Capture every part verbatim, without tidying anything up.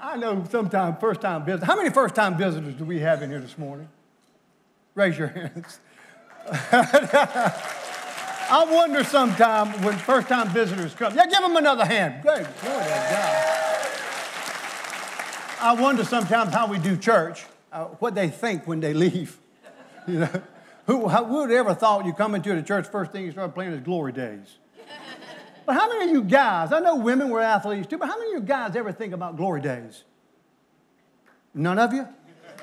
I know sometimes first-time visitors. How many first-time visitors do we have in here this morning? Raise your hands. I wonder sometimes when first-time visitors come. Yeah, give them another hand. Great. Glory to God. I wonder sometimes how we do church, uh, what they think when they leave. You know, who, how, who would have ever thought you come into the church, first thing you start playing is Glory Days? But how many of you guys, I know women were athletes too, but how many of you guys ever think about Glory Days? None of you?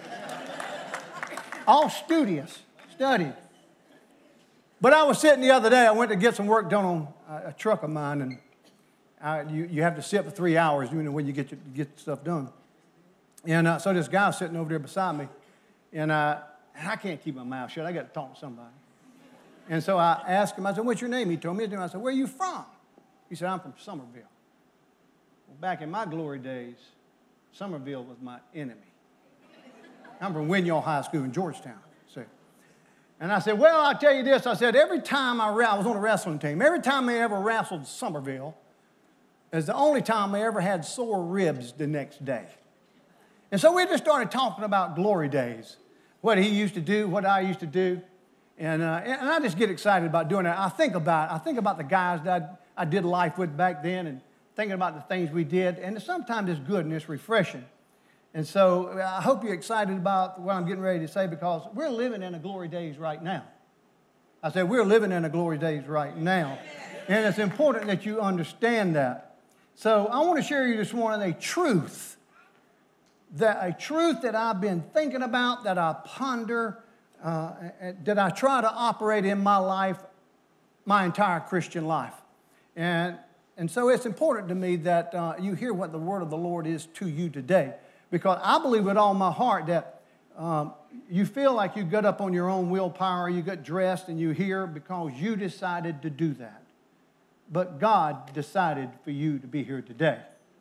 All studious, studied. But I was sitting the other day, I went to get some work done on a, a truck of mine, and I, you, you have to sit for three hours you know, when you get, your, get stuff done. And uh, so this guy was sitting over there beside me, and, uh, and I can't keep my mouth shut. I got to talk to somebody. And so I asked him, I said, what's your name? He told me his name. I said, where are you from? He said, I'm from Somerville. Well, back in my glory days, Somerville was my enemy. I'm from Winyall High School in Georgetown. See. And I said, well, I'll tell you this. I said, every time I, I was on a wrestling team, every time they ever wrestled Somerville, is the only time I ever had sore ribs the next day. And so we just started talking about glory days, what he used to do, what I used to do. And, uh, and I just get excited about doing that. I think about I think about the guys that I, I did life with back then and thinking about the things we did. And sometimes it's good and it's refreshing. And so I hope you're excited about what I'm getting ready to say because we're living in the glory days right now. I said we're living in the glory days right now. And it's important that you understand that. So I want to share you this morning a truth, that a truth that I've been thinking about, that I ponder, uh, that I try to operate in my life, my entire Christian life. And, and so it's important to me that uh, you hear what the word of the Lord is to you today. Because I believe with all my heart that um, you feel like you got up on your own willpower, you got dressed and you're here because you decided to do that. But God decided for you to be here today.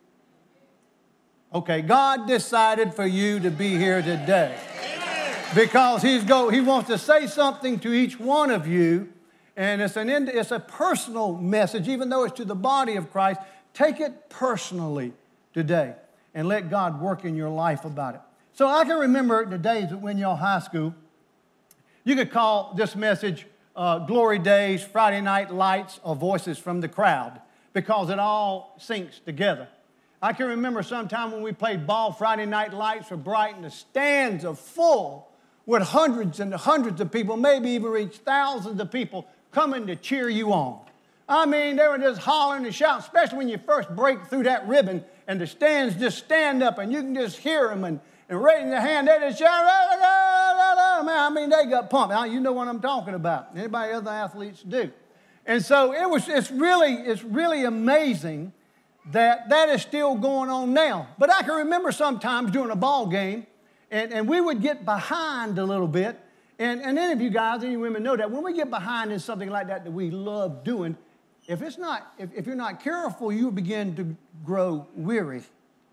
Okay, God decided for you to be here today. Because he's go, he wants to say something to each one of you, and it's, an, it's a personal message, even though it's to the body of Christ. Take it personally today and let God work in your life about it. So I can remember the days at Winyall High School. You could call this message uh, Glory Days, Friday Night Lights, or Voices from the Crowd, because it all syncs together. I can remember sometime when we played ball, Friday Night Lights were bright and the stands are full with hundreds and hundreds of people, maybe even reach thousands of people coming to cheer you on. I mean, they were just hollering and shouting, especially when you first break through that ribbon and the stands just stand up and you can just hear them and, and raising their hand, they just shout, rah, rah, rah, rah. Man, I mean, they got pumped. Now, you know what I'm talking about. Anybody other athletes do. And so it was, it's really, it's really amazing that that is still going on now. But I can remember sometimes during a ball game, and, and we would get behind a little bit. And, and any of you guys, any women know that when we get behind in something like that that we love doing, if it's not, if, if you're not careful, you begin to grow weary.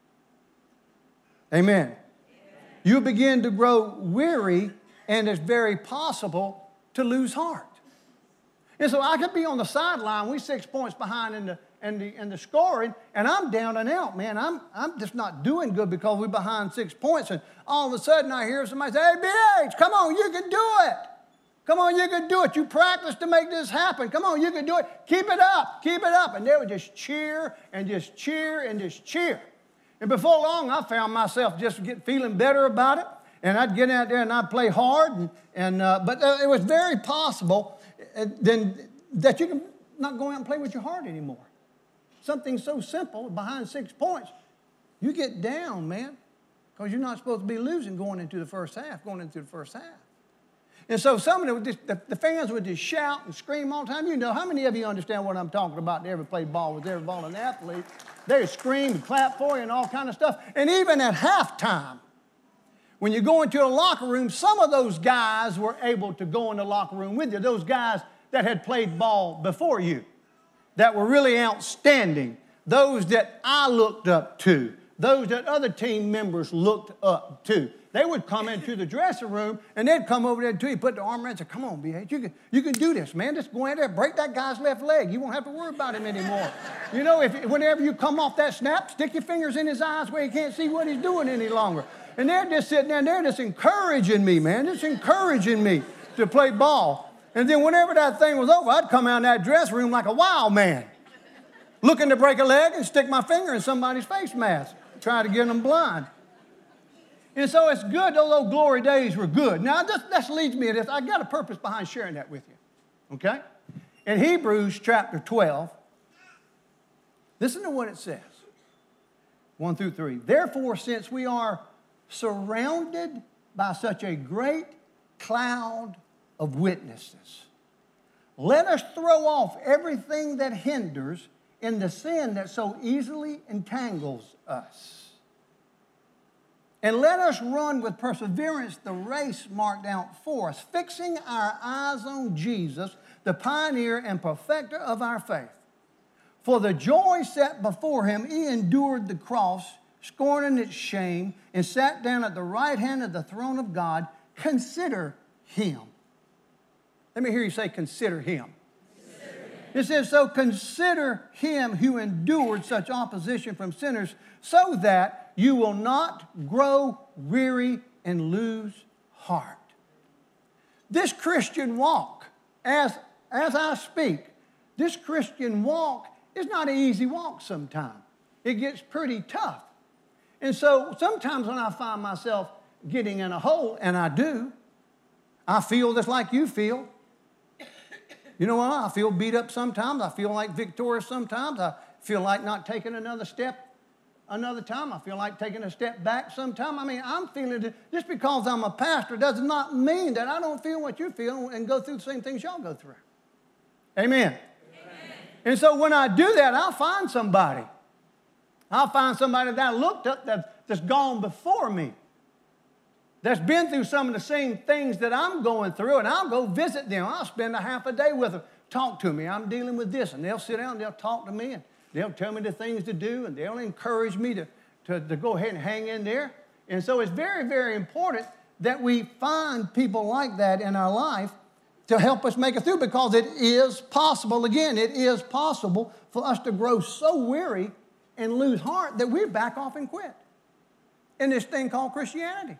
Amen. Amen. You begin to grow weary, and it's very possible to lose heart. And so I could be on the sideline, we six points behind in the and the and the scoring, and I'm down and out, man. I'm I'm just not doing good because we're behind six points, and all of a sudden I hear somebody say, "Hey, B H, come on, you can do it. Come on, you can do it. You practiced to make this happen. Come on, you can do it. Keep it up, keep it up." And they would just cheer and just cheer and just cheer. And before long, I found myself just get, feeling better about it, and I'd get out there and I'd play hard, and, and uh, but uh, it was very possible uh, then that you can not go out and play with your heart anymore. Something so simple, behind six points, you get down, man, because you're not supposed to be losing going into the first half, going into the first half. And so some of them, just, the, the fans would just shout and scream all the time. You know, how many of you understand what I'm talking about? They ever played ball with every ball an athlete. They would scream and clap for you and all kind of stuff. And even at halftime, when you go into a locker room, some of those guys were able to go in the locker room with you, those guys that had played ball before you, that were really outstanding, those that I looked up to, those that other team members looked up to. They would come into the dressing room, and they'd come over there to you, put their arm around and say, come on, B H, you can, you can do this, man. Just go in there, break that guy's left leg. You won't have to worry about him anymore. You know, if whenever you come off that snap, stick your fingers in his eyes where he can't see what he's doing any longer. And they're just sitting there, and they're just encouraging me, man, just encouraging me to play ball. And then whenever that thing was over, I'd come out in that dressing room like a wild man, looking to break a leg and stick my finger in somebody's face mask, trying to get them blind. And so it's good, those old glory days were good. Now, this, this leads me to this. I got a purpose behind sharing that with you, okay? In Hebrews chapter twelve, listen to what it says, one through three. Therefore, since we are surrounded by such a great cloud of witnesses, let us throw off everything that hinders and the sin that so easily entangles us. And let us run with perseverance the race marked out for us, fixing our eyes on Jesus, the pioneer and perfecter of our faith. For the joy set before him, he endured the cross, scorning its shame, and sat down at the right hand of the throne of God. Consider him. Let me hear you say, consider him. Consider him. It says, so consider him who endured such opposition from sinners, so that you will not grow weary and lose heart. This Christian walk, as, as I speak, this Christian walk is not an easy walk sometimes. It gets pretty tough. And so sometimes when I find myself getting in a hole, and I do, I feel just like you feel. You know what? I feel beat up sometimes. I feel like victorious sometimes. I feel like not taking another step another time. I feel like taking a step back sometime. I mean, I'm feeling it. Just because I'm a pastor does not mean that I don't feel what you feel and go through the same things y'all go through. Amen. Amen. And so when I do that, I'll find somebody. I'll find somebody that I looked up that, that's gone before me, that's been through some of the same things that I'm going through, and I'll go visit them. I'll spend a half a day with them. Talk to me. I'm dealing with this. And they'll sit down and they'll talk to me, and they'll tell me the things to do, and they'll encourage me to, to, to go ahead and hang in there. And so it's very, very important that we find people like that in our life to help us make it through, because it is possible. Again, it is possible for us to grow so weary and lose heart that we back off and quit in this thing called Christianity.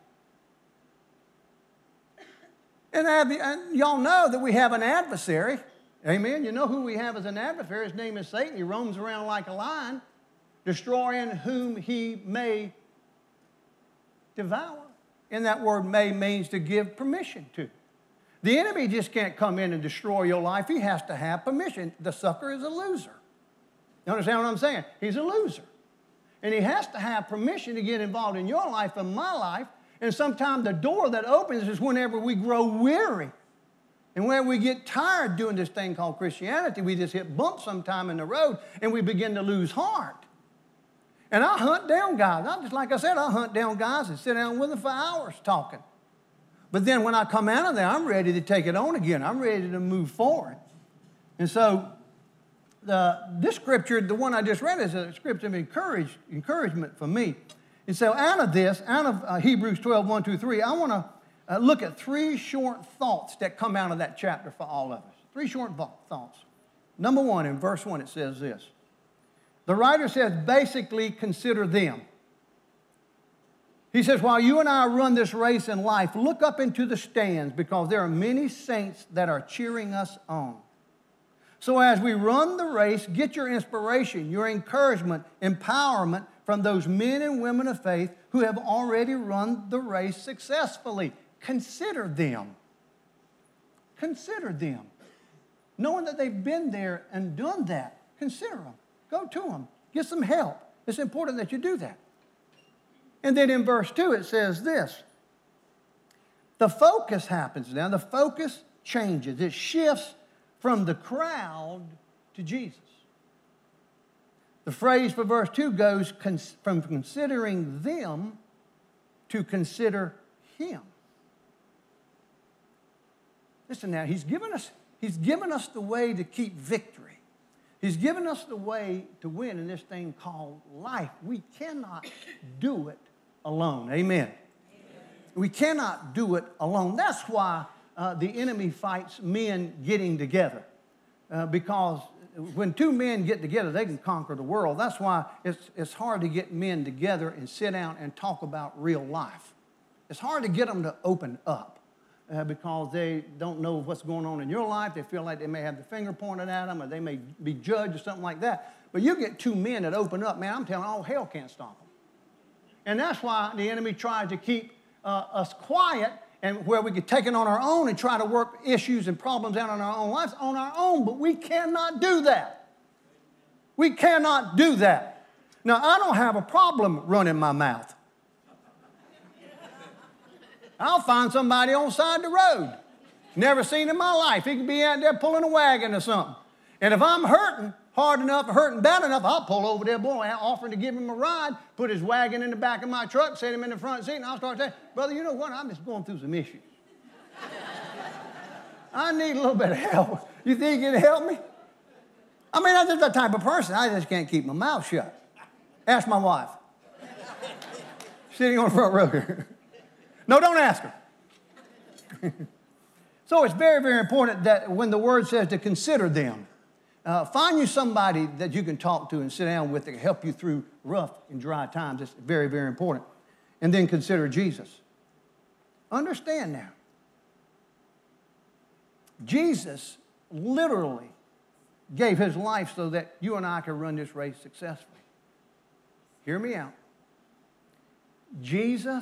And, have, and y'all know that we have an adversary. Amen. You know who we have as an adversary. His name is Satan. He roams around like a lion, destroying whom he may devour. And that word may means to give permission to. The enemy just can't come in and destroy your life. He has to have permission. The sucker is a loser. You understand what I'm saying? He's a loser. And he has to have permission to get involved in your life and my life. And sometimes the door that opens is whenever we grow weary. And when we get tired doing this thing called Christianity, we just hit bumps sometime in the road and we begin to lose heart. And I hunt down guys. I just like I said, I hunt down guys and sit down with them for hours talking. But then when I come out of there, I'm ready to take it on again. I'm ready to move forward. And so the, this scripture, the one I just read, is a scripture of encourage, encouragement for me. And so out of this, out of uh, Hebrews twelve, one, two, three, I want to Uh, look at three short thoughts that come out of that chapter for all of us. Three short thoughts. Number one, in verse one, it says this. The writer says, basically, consider them. He says, while you and I run this race in life, look up into the stands, because there are many saints that are cheering us on. So as we run the race, get your inspiration, your encouragement, empowerment from those men and women of faith who have already run the race successfully. Consider them. Consider them. Knowing that they've been there and done that, consider them. Go to them. Get some help. It's important that you do that. And then in verse two, it says this. The focus happens now. The focus changes. It shifts from the crowd to Jesus. The phrase for verse two goes from considering them to consider him. Listen now, he's given us, he's given us the way to keep victory. He's given us the way to win in this thing called life. We cannot do it alone. Amen. Amen. We cannot do it alone. That's why uh, the enemy fights men getting together. Uh, because when two men get together, they can conquer the world. That's why it's, it's hard to get men together and sit down and talk about real life. It's hard to get them to open up. Uh, because they don't know what's going on in your life. They feel like they may have the finger pointed at them, or they may be judged or something like that. But you get two men that open up, man, I'm telling you, all hell can't stop them. And that's why the enemy tries to keep uh, us quiet, and where we could take it on our own and try to work issues and problems out in our own lives on our own. But we cannot do that. We cannot do that. Now, I don't have a problem running my mouth. I'll find somebody on the side of the road. Never seen in my life. He could be out there pulling a wagon or something. And if I'm hurting hard enough, hurting bad enough, I'll pull over there, boy, offering to give him a ride, put his wagon in the back of my truck, set him in the front seat, and I'll start saying, brother, you know what? I'm just going through some issues. I need a little bit of help. You think you can help me? I mean, I'm just that type of person. I just can't keep my mouth shut. Ask my wife. Sitting on the front row here. No, don't ask her. So it's very, very important that when the word says to consider them, uh, find you somebody that you can talk to and sit down with that can help you through rough and dry times. It's very, very important. And then consider Jesus. Understand now. Jesus literally gave his life so that you and I can run this race successfully. Hear me out. Jesus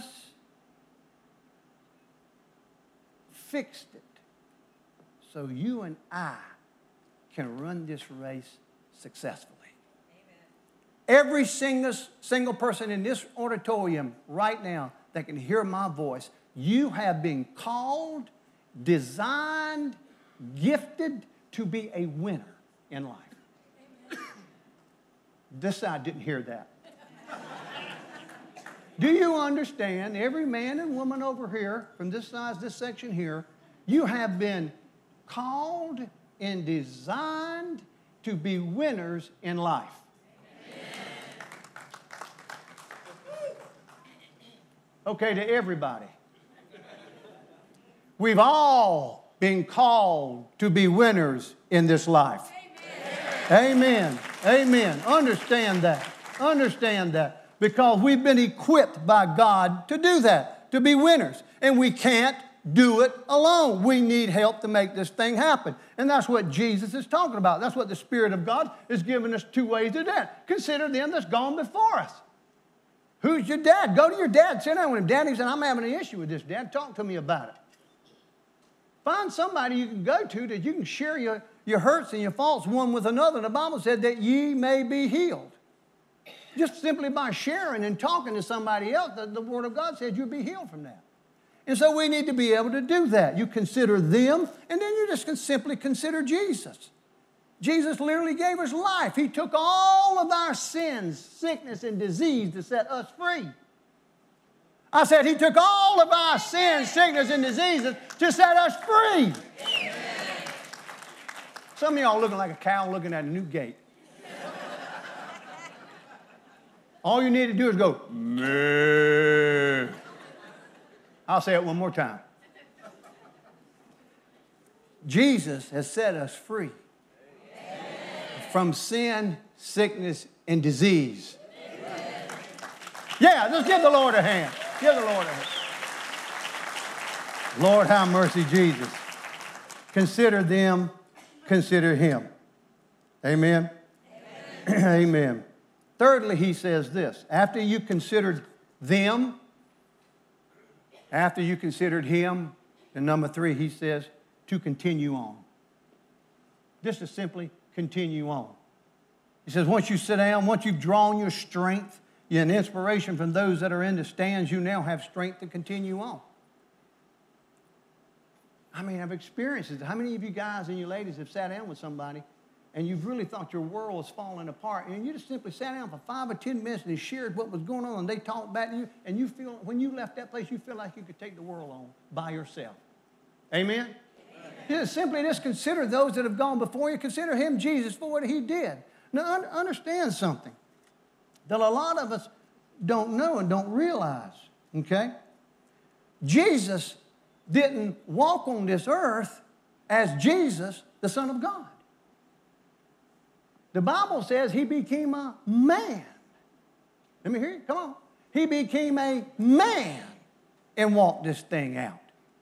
fixed it so you and I can run this race successfully. Amen. Every single, single person in this auditorium right now that can hear my voice, you have been called, designed, gifted to be a winner in life. Amen. This side didn't hear that. Do you understand, every man and woman over here, from this side, this section here, you have been called and designed to be winners in life. Okay, to everybody. We've all been called to be winners in this life. Amen. Amen. Amen. Understand that. Understand that. Because we've been equipped by God to do that, to be winners. And we can't do it alone. We need help to make this thing happen. And that's what Jesus is talking about. That's what the Spirit of God is giving us two ways to do that. Consider them that's gone before us. Who's your dad? Go to your dad. Sit down with him. Daddy said, I'm having an issue with this, Dad. Talk to me about it. Find somebody you can go to that you can share your, your hurts and your faults one with another. The Bible said that ye may be healed. Just simply by sharing and talking to somebody else, the, the Word of God says you'll be healed from that. And so we need to be able to do that. You consider them, and then you just can simply consider Jesus. Jesus literally gave us life. He took all of our sins, sickness, and disease to set us free. I said he took all of our sins, sickness, and diseases to set us free. Some of y'all looking like a cow looking at a new gate. All you need to do is go, meh. I'll say it one more time. Jesus has set us free. Amen. From sin, sickness, and disease. Amen. Yeah, let's give the Lord a hand. Give the Lord a hand. Lord, have mercy, Jesus. Consider them, consider him. Amen. Amen. Amen. Thirdly, he says this. After you considered them, after you considered him, and number three, he says, to continue on. Just to simply continue on. He says, once you sit down, once you've drawn your strength and inspiration from those that are in the stands, you now have strength to continue on. I mean, I've experienced it. How many of you guys and you ladies have sat down with somebody and you've really thought your world was falling apart, and you just simply sat down for five or ten minutes and shared what was going on, and they talked back to you, and you feel, when you left that place, you feel like you could take the world on by yourself. Amen? Amen. Just simply just consider those that have gone before you. Consider him, Jesus, for what he did. Now, un- understand something that a lot of us don't know and don't realize, okay? Jesus didn't walk on this earth as Jesus, the Son of God. The Bible says he became a man. Let me hear you. Come on. He became a man and walked this thing out.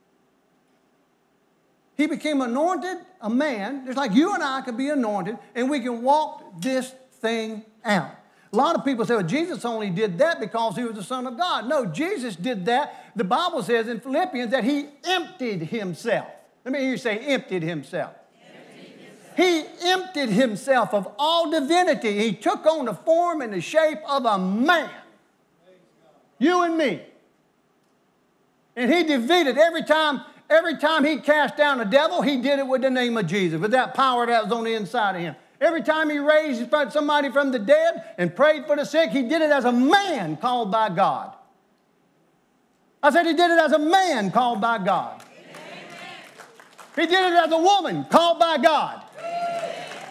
He became anointed, a man, just like you and I could be anointed, and we can walk this thing out. A lot of people say, well, Jesus only did that because he was the Son of God. No, Jesus did that. The Bible says in Philippians that he emptied himself. Let me hear you say, emptied himself. Emptied himself. He emptied himself of all divinity. He took on the form and the shape of a man. You and me. And he defeated every time, every time he cast down a devil, he did it with the name of Jesus, with that power that was on the inside of him. Every time he raised somebody from the dead and prayed for the sick, he did it as a man called by God. I said he did it as a man called by God. Amen. He did it as a woman called by God. Amen.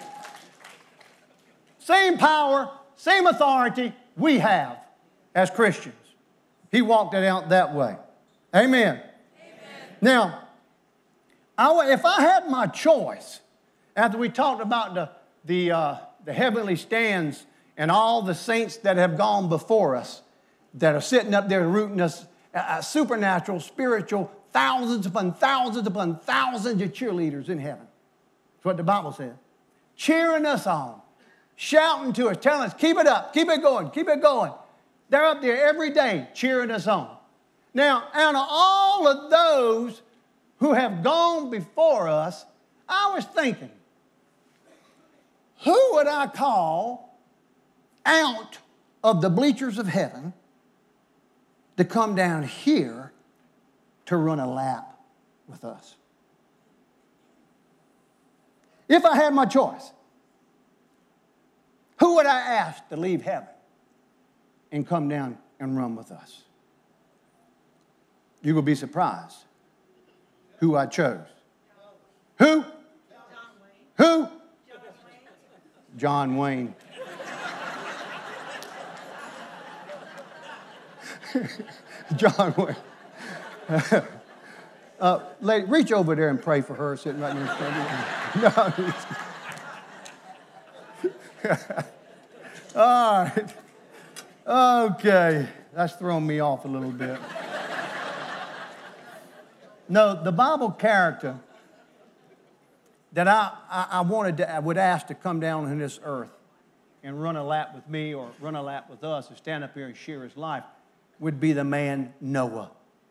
Same power, same authority we have as Christians. He walked it out that way. Amen. Amen. Now, I, if I had my choice, after we talked about the, the, uh, the heavenly stands and all the saints that have gone before us, that are sitting up there rooting us, uh, supernatural, spiritual, thousands upon thousands upon thousands of cheerleaders in heaven. That's what the Bible says. Cheering us on, shouting to us, telling us, keep it up, keep it going, keep it going. They're up there every day cheering us on. Now, out of all of those who have gone before us, I was thinking, who would I call out of the bleachers of heaven to come down here to run a lap with us? If I had my choice, who would I ask to leave heaven and come down and run with us? You will be surprised who I chose. Who? Who? John Wayne. John Wayne. uh, lady, reach over there and pray for her sitting right near the no. All right. Okay. That's thrown me off a little bit. No, the Bible character that I, I, I wanted to, I would ask to come down on this earth and run a lap with me or run a lap with us and stand up here and share his life would be the man Noah.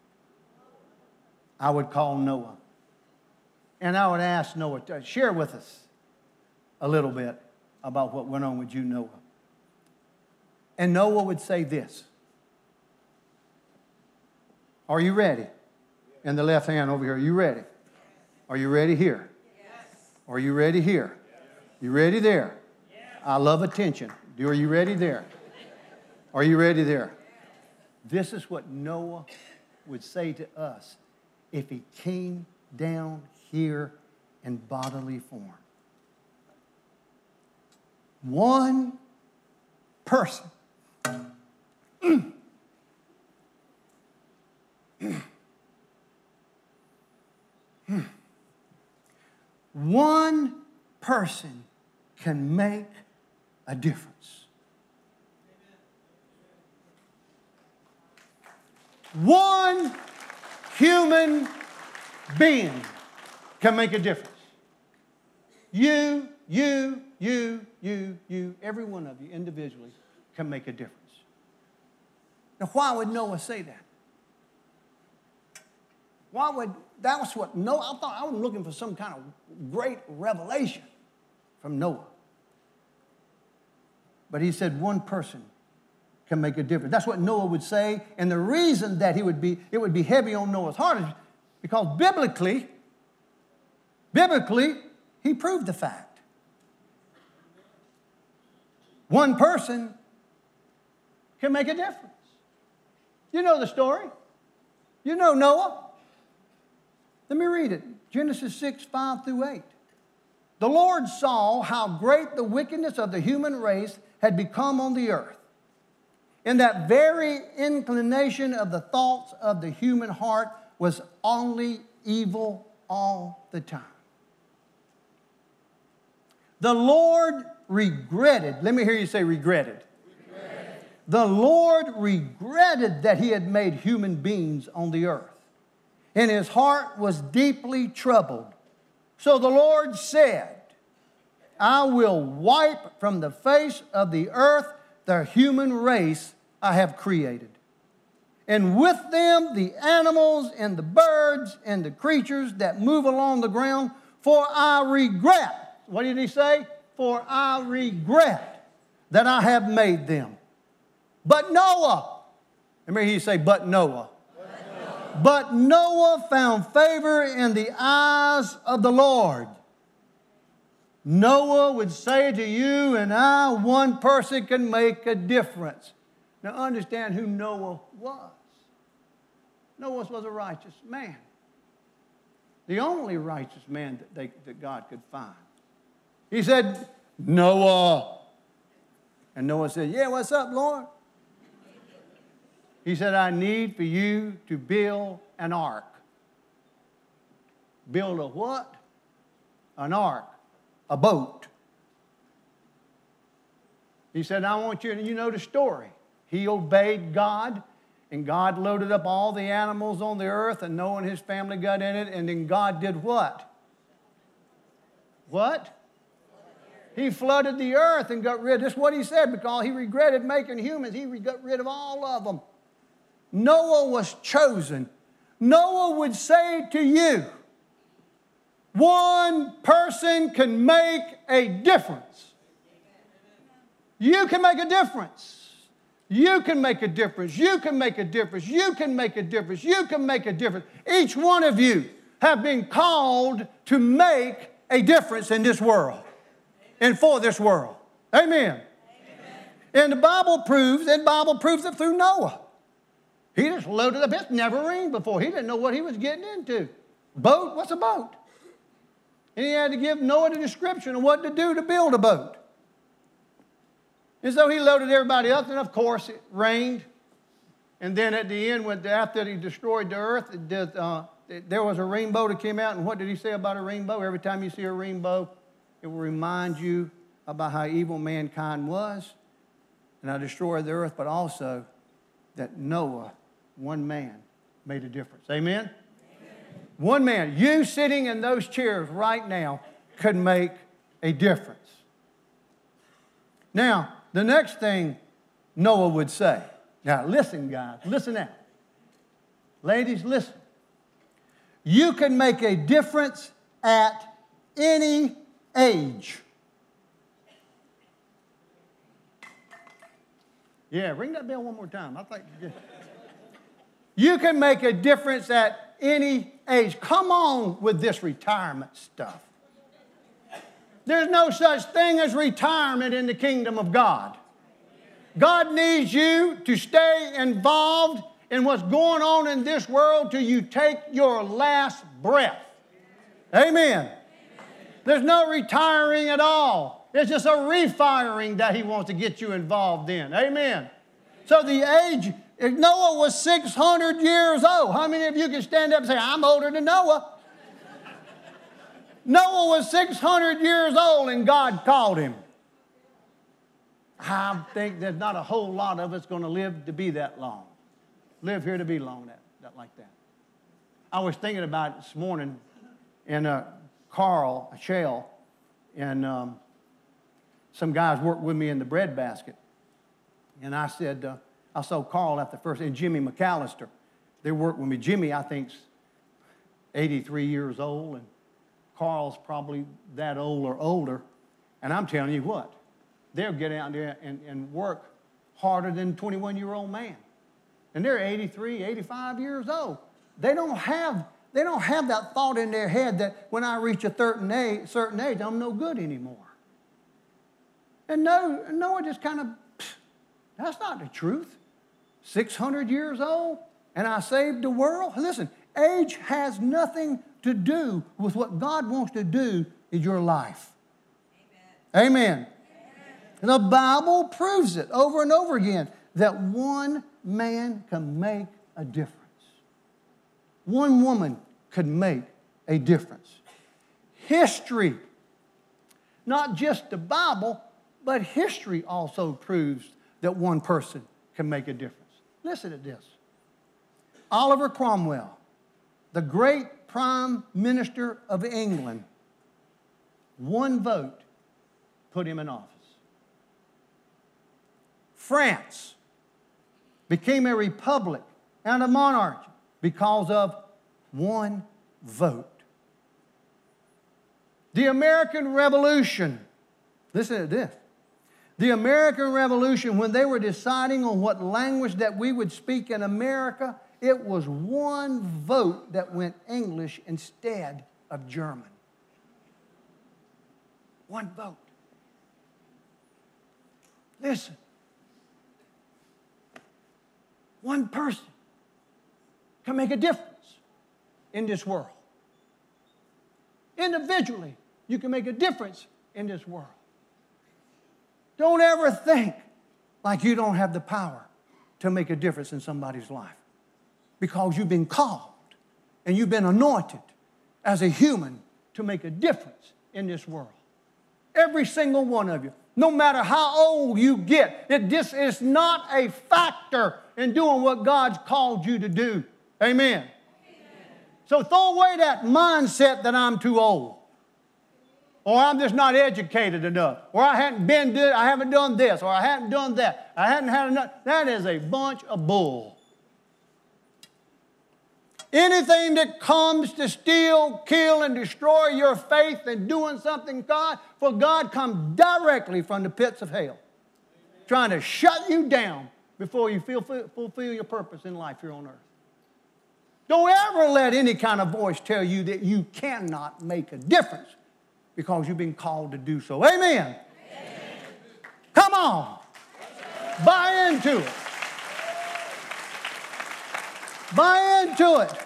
I would call Noah. And I would ask Noah to share with us a little bit about what went on with you, Noah. And Noah would say this. Are you ready? In the left hand over here, are you ready? Are you ready here? Yes. Are you ready here? Yes. You ready there? Yes. I love attention. Are you ready there? Are you ready there? This is what Noah would say to us if he came down here in bodily form. One person. One person can make a difference. One human being can make a difference. You, you, you, you, you, every one of you individually can make a difference. Now, why would Noah say that? Why would, that was what Noah, I thought I was looking for some kind of great revelation from Noah. But he said one person can make a difference. That's what Noah would say. And the reason that he would be, it would be heavy on Noah's heart is because biblically, biblically, he proved the fact. One person can make a difference. You know the story. You know Noah. Let me read it. Genesis six, five through eight. The Lord saw how great the wickedness of the human race had become on the earth, and that very inclination of the thoughts of the human heart was only evil all the time. The Lord regretted, let me hear you say regretted. regretted. The Lord regretted that he had made human beings on the earth, and his heart was deeply troubled. So the Lord said, I will wipe from the face of the earth the human race I have created, and with them the animals and the birds and the creatures that move along the ground, for I regret. What did he say? For I regret that I have made them. But Noah, let me hear you say, but Noah. But Noah. But Noah found favor in the eyes of the Lord. Noah would say to you and I, one person can make a difference. Now understand who Noah was. Noah was a righteous man. The only righteous man that, they, that God could find. He said, Noah. And Noah said, yeah, what's up, Lord? He said, I need for you to build an ark. Build a what? An ark. A boat. He said, I want you to, you know the story. He obeyed God, and God loaded up all the animals on the earth, and Noah and his family got in it, and then God did what? What? He flooded the earth and got rid. That's what he said, because he regretted making humans. He got rid of all of them. Noah was chosen. Noah would say to you, one person can make a difference. You can make a difference. You can make a difference. You can make a difference. You can make a difference. You can make a difference. Each one of you have been called to make a difference in this world and for this world. Amen. Amen. And the Bible proves, and the Bible proves it through Noah. He just loaded up. It's never rained before. He didn't know what he was getting into. Boat? What's a boat? And he had to give Noah the description of what to do to build a boat. And so he loaded everybody up, and of course it rained. And then at the end, when, after he destroyed the earth, it did, uh, it, there was a rainbow that came out. And what did he say about a rainbow? Every time you see a rainbow, it will remind you about how evil mankind was. And I destroyed the earth, but also that Noah, one man, made a difference. Amen? One man, you sitting in those chairs right now, could make a difference. Now, the next thing Noah would say. Now, listen, guys. Listen now. Ladies, listen. You can make a difference at any age. Yeah, ring that bell one more time. I think you can make a difference at any age. Come on with this retirement stuff. There's no such thing as retirement in the kingdom of God. God needs you to stay involved in what's going on in this world till you take your last breath. Amen. There's no retiring at all. It's just a refiring that he wants to get you involved in. Amen. So the age, if Noah was six hundred years old, how many of you can stand up and say, I'm older than Noah? Noah was six hundred years old and God called him. I think there's not a whole lot of us going to live to be that long. Live here to be long that, that like that. I was thinking about it this morning, and uh, Carl, Shell, and um, some guys worked with me in the bread basket. And I said, uh, I saw Carl at the first, and Jimmy McAllister. They worked with me. Jimmy, I think, is eighty-three years old, and Carl's probably that old or older. And I'm telling you what, they'll get out there and, and work harder than a twenty-one-year-old man. And they're eighty-three, eighty-five years old. They don't have, they don't have that thought in their head that when I reach a certain age, certain age I'm no good anymore. And no, Noah just kind of, that's not the truth. six hundred years old, and I saved the world. Listen, age has nothing to do with what God wants to do in your life. Amen. Amen. And the Bible proves it over and over again that one man can make a difference. One woman could make a difference. History, not just the Bible, but history also proves that one person can make a difference. Listen to this. Oliver Cromwell, the great Prime Minister of England, one vote put him in office. France became a republic and a monarchy because of one vote. The American Revolution, listen to this. The American Revolution, when they were deciding on what language that we would speak in America, it was one vote that went English instead of German. One vote. Listen. One person can make a difference in this world. Individually, you can make a difference in this world. Don't ever think like you don't have the power to make a difference in somebody's life, because you've been called and you've been anointed as a human to make a difference in this world. Every single one of you, no matter how old you get, it just is not a factor in doing what God's called you to do. Amen. Amen. So throw away that mindset that I'm too old, or I'm just not educated enough, or I haven't been did, I haven't done this, or I haven't done that. I haven't had enough. That is a bunch of bull. Anything that comes to steal, kill, and destroy your faith in doing something God, for God comes directly from the pits of hell, trying to shut you down before you feel, fulfill your purpose in life here on earth. Don't ever let any kind of voice tell you that you cannot make a difference, because you've been called to do so. Amen. Amen. Come on. Buy into it. Buy into it.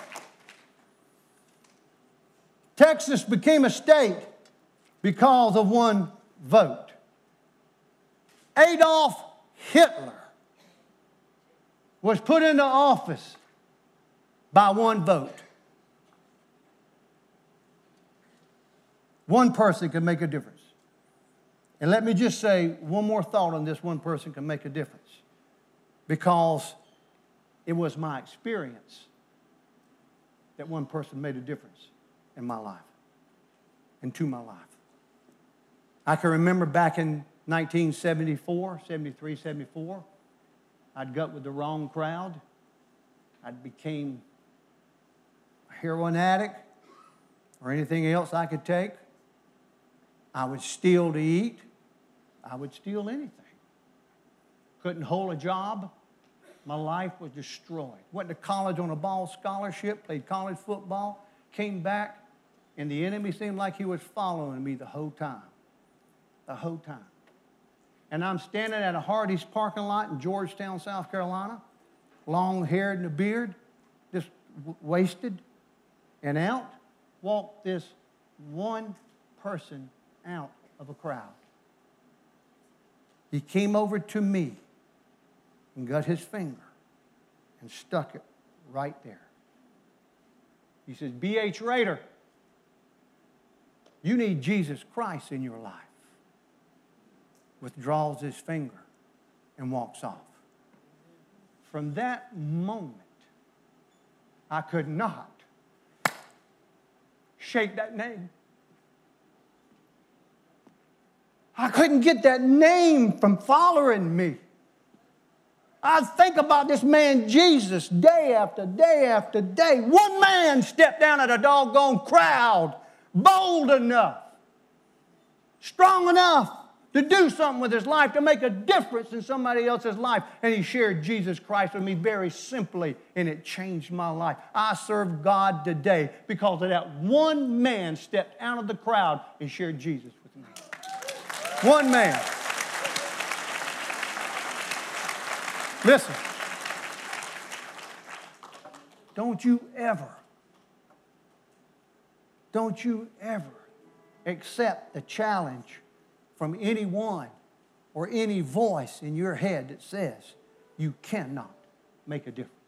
Texas became a state because of one vote. Adolf Hitler was put into office by one vote. One person can make a difference. And let me just say one more thought on this: one person can make a difference, because it was my experience that one person made a difference in my life and to my life. I can remember back in nineteen seventy-four, seventy-three, seventy-four, I'd got with the wrong crowd. I became a heroin addict or anything else I could take. I would steal to eat. I would steal anything. Couldn't hold a job. My life was destroyed. Went to college on a ball scholarship, played college football, came back, and the enemy seemed like he was following me the whole time. The whole time. And I'm standing at a Hardee's parking lot in Georgetown, South Carolina, long-haired and a beard, just wasted, and out walked this one person out of a crowd. He came over to me and got his finger and stuck it right there. He says, B H Rader, you need Jesus Christ in your life. Withdraws his finger and walks off. From that moment, I could not shake that name. I couldn't get that name from following me. I think about this man Jesus day after day after day. One man stepped down at a doggone crowd, bold enough, strong enough to do something with his life, to make a difference in somebody else's life. And he shared Jesus Christ with me very simply, and it changed my life. I serve God today because of that one man stepped out of the crowd and shared Jesus with me. One man. Listen. Don't you ever Don't you ever accept the challenge from anyone or any voice in your head that says you cannot make a difference.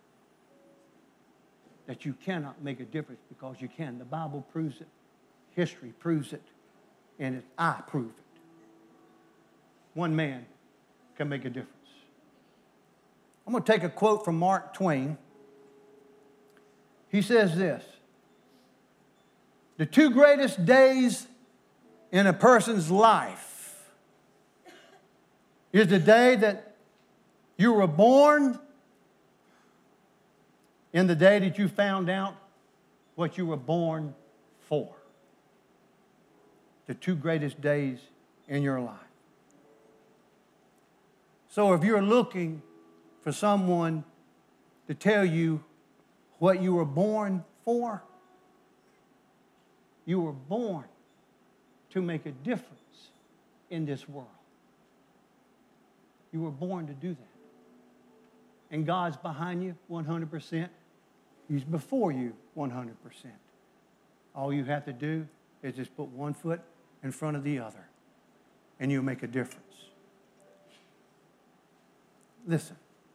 That you cannot make a difference, because you can. The Bible proves it. History proves it. And it, I prove it. One man can make a difference. I'm going to take a quote from Mark Twain. He says this: the two greatest days in a person's life is the day that you were born and the day that you found out what you were born for. The two greatest days in your life. So if you're looking for someone to tell you what you were born for, you were born to make a difference in this world. You were born to do that. And God's behind you one hundred percent. He's before you one hundred percent. All you have to do is just put one foot in front of the other, and you'll make a difference. Listen,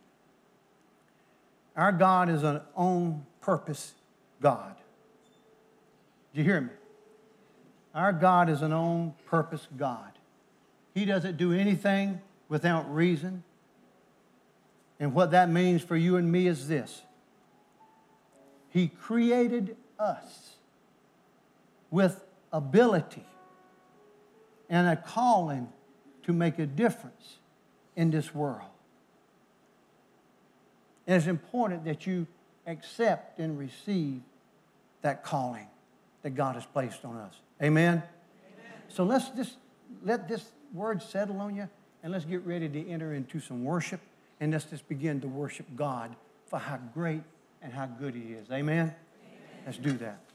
our God is an on-purpose God. Did you hear me? Our God is an on-purpose God. He doesn't do anything without reason. And what that means for you and me is this: He created us with ability and a calling to make a difference in this world. And it's important that you accept and receive that calling that God has placed on us. Amen? Amen. So let's just let this word settle on you, and let's get ready to enter into some worship, and let's just begin to worship God for how great and how good He is. Amen? Amen. Let's do that.